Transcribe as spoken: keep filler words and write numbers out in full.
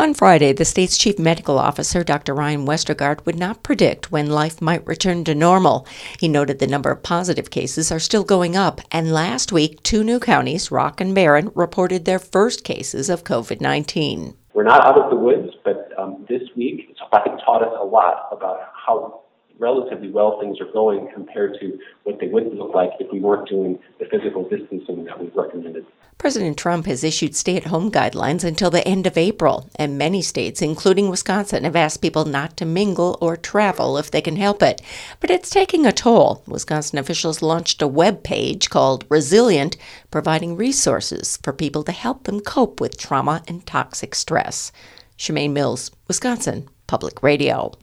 On Friday, the state's chief medical officer, Doctor Ryan Westergaard, would not predict when life might return to normal. He noted the number of positive cases are still going up, and last week, two new counties, Rock and Barron, reported their first cases of covid nineteen. We're not out of the woods, but um, this week, it's, I think, taught us a lot about how relatively well things are going compared to what they would look like if we weren't doing the physical distancing that we've recommended. President Trump has issued stay-at-home guidelines until the end of April, and many states, including Wisconsin, have asked people not to mingle or travel if they can help it. But it's taking a toll. Wisconsin officials launched a web page called Resilient, providing resources for people to help them cope with trauma and toxic stress. Shemaine Mills, Wisconsin Public Radio.